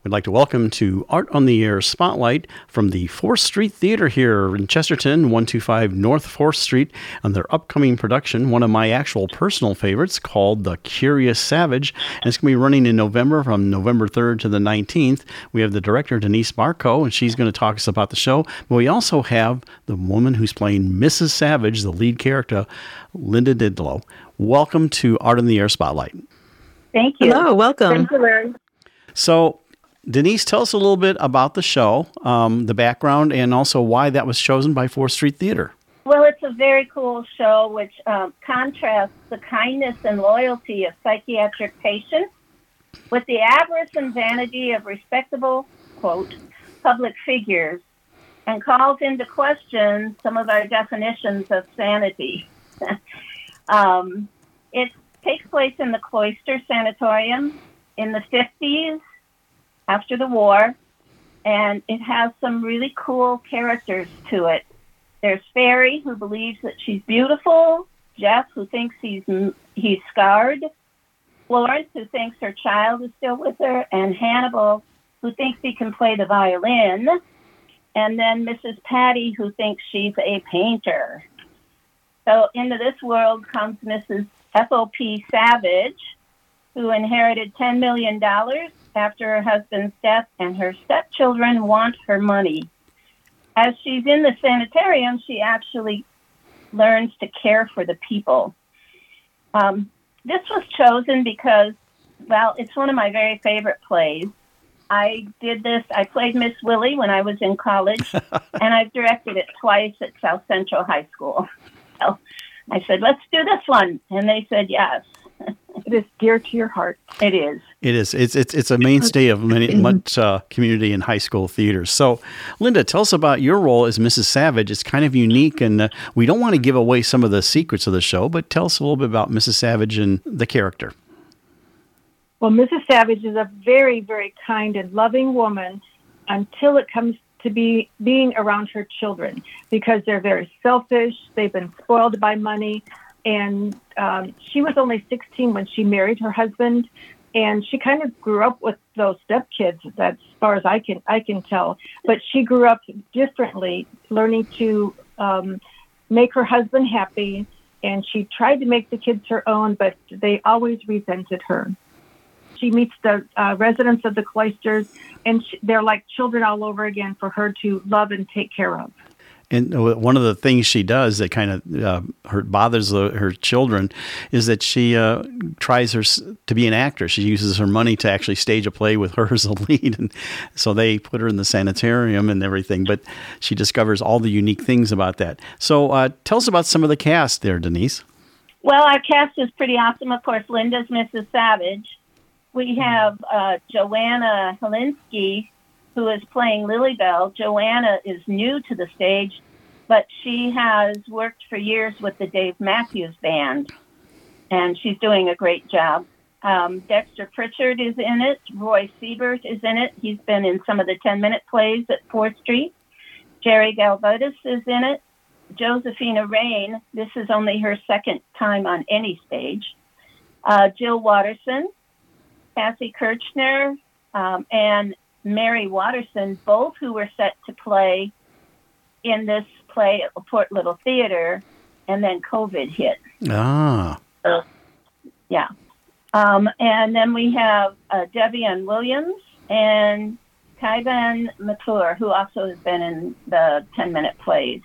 We'd like to welcome to Art on the Air Spotlight from the 4th Street Theater here in Chesterton, 125 North 4th Street, on their upcoming production, one of my actual personal favorites, called The Curious Savage. And it's going to be running in November, from November 3rd to the 19th. We have the director, Denise Marco, and she's going to talk us about the show. But we also have the woman who's playing Mrs. Savage, the lead character, Linda Didlow. Welcome to Art on the Air Spotlight. Thank you. Hello, welcome. Thank you, Larry. So, Denise, tell us a little bit about the show, the background, and also why that was chosen by 4th Street Theater. Well, it's a very cool show which contrasts the kindness and loyalty of psychiatric patients with the avarice and vanity of respectable, quote, public figures, and calls into question some of our definitions of sanity. It takes place in the Cloister Sanatorium in the 50s, after the war, and it has some really cool characters to it. There's Fairy, who believes that she's beautiful, Jeff, who thinks he's scarred, Florence, who thinks her child is still with her, and Hannibal, who thinks he can play the violin, and then Mrs. Patty, who thinks she's a painter. So into this world comes Mrs. FOP Savage, who inherited $10 million after her husband's death, and her stepchildren want her money. As she's in the sanitarium, she actually learns to care for the people. This was chosen because, well, it's one of my very favorite plays. I played Miss Willie when I was in college, and I've directed it twice at South Central High School. So I said, let's do this one. And they said yes. It is dear to your heart. It is. It is. It's a mainstay of much community and high school theaters. So, Linda, tell us about your role as Mrs. Savage. It's kind of unique, and we don't want to give away some of the secrets of the show, but tell us a little bit about Mrs. Savage and the character. Well, Mrs. Savage is a very, very kind and loving woman until it comes to being around her children, because they're very selfish. They've been spoiled by money. And she was only 16 when she married her husband, and she kind of grew up with those stepkids, as far as I can tell. But she grew up differently, learning to make her husband happy, and she tried to make the kids her own, but they always resented her. She meets the residents of the cloisters, and they're like children all over again for her to love and take care of. And one of the things she does that kind of bothers her children is that she tries to be an actor. She uses her money to actually stage a play with her as a lead. And so they put her in the sanitarium and everything. But she discovers all the unique things about that. So tell us about some of the cast there, Denise. Well, our cast is pretty awesome. Of course, Linda's Mrs. Savage. We have Joanna Helinsky, who is playing Lilybell. Joanna is new to the stage, but she has worked for years with the Dave Matthews Band, and she's doing a great job. Dexter Pritchard is in it. Roy Siebert is in it. He's been in some of the 10-minute plays at 4th Street. Jerry Galvotis is in it. Josephina Rain, this is only her second time on any stage. Jill Watterson, Cassie Kirchner, and Mary Watterson, both who were set to play in this play at Port Little Theater, and then COVID hit. Ah. Yeah. And then we have Devian Williams and Kaivan Mathur, who also has been in the 10-minute plays.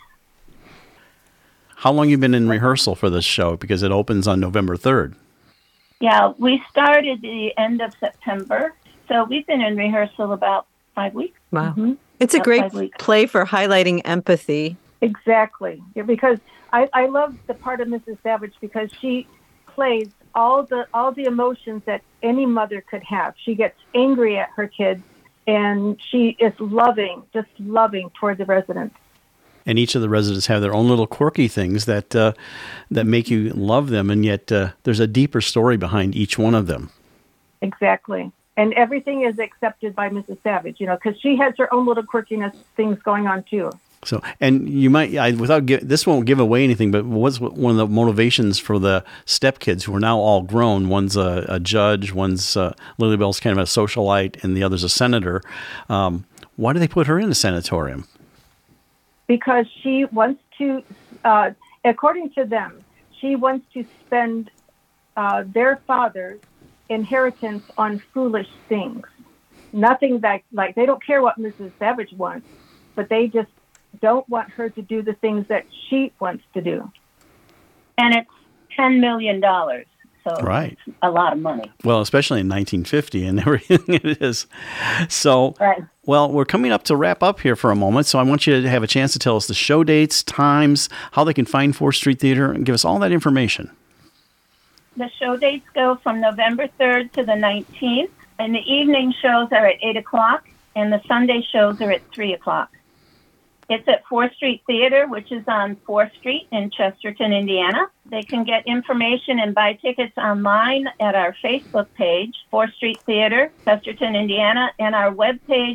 How long have you been in rehearsal for this show? Because it opens on November 3rd. Yeah, we started the end of September. So we've been in rehearsal about 5 weeks. Wow. Mm-hmm. It's a great play for highlighting empathy. Exactly. Yeah, because I love the part of Mrs. Savage because she plays all the emotions that any mother could have. She gets angry at her kids, and she is loving, just loving toward the residents. And each of the residents have their own little quirky things that make you love them, and yet there's a deeper story behind each one of them. Exactly. And everything is accepted by Mrs. Savage, because she has her own little quirkiness things going on, too. So, and you might, this won't give away anything, but what's one of the motivations for the stepkids who are now all grown? One's a judge, one's Lily Bell's kind of a socialite, and the other's a senator. Why do they put her in a sanatorium? Because she wants to, according to them, she wants to spend their father's inheritance on foolish things. Nothing that, like, they don't care what Mrs. Savage wants, but they just don't want her to do the things that she wants to do. And it's $10 million. So right. It's a lot of money. Well, especially in 1950 and everything it is. So, right. Well, we're coming up to wrap up here for a moment. So I want you to have a chance to tell us the show dates, times, how they can find 4th Street Theater, and give us all that information. The show dates go from November 3rd to the 19th. And the evening shows are at 8 o'clock, and the Sunday shows are at 3 o'clock. It's at 4th Street Theater, which is on 4th Street in Chesterton, Indiana. They can get information and buy tickets online at our Facebook page, 4th Street Theater, Chesterton, Indiana, and our webpage,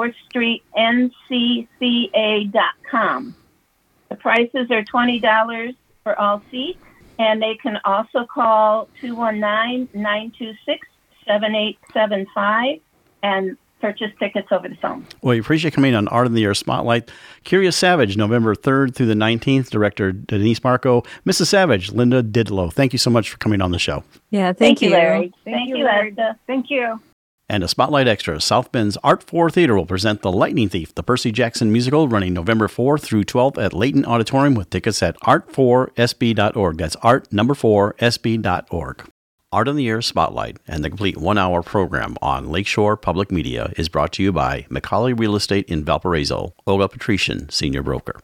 4thstreetncca.com. The prices are $20 for all seats, and they can also call 219-926-7875 and purchase tickets over the phone. Well, we appreciate coming on Art in the Air Spotlight. Curious Savage, November 3rd through the 19th. Director Denise Marco. Mrs. Savage, Linda Didlow. Thank you so much for coming on the show. Yeah, thank you, Larry. Thank you, Esther. Thank you. And a Spotlight Extra, South Bend's Art 4 Theater will present The Lightning Thief, the Percy Jackson musical, running November 4th through 12th at Layton Auditorium with tickets at art4sb.org. That's art4sb.org. Art on the Air Spotlight and the complete 1-hour program on Lakeshore Public Media is brought to you by McCauley Real Estate in Valparaiso, Olga Patrician, Senior Broker.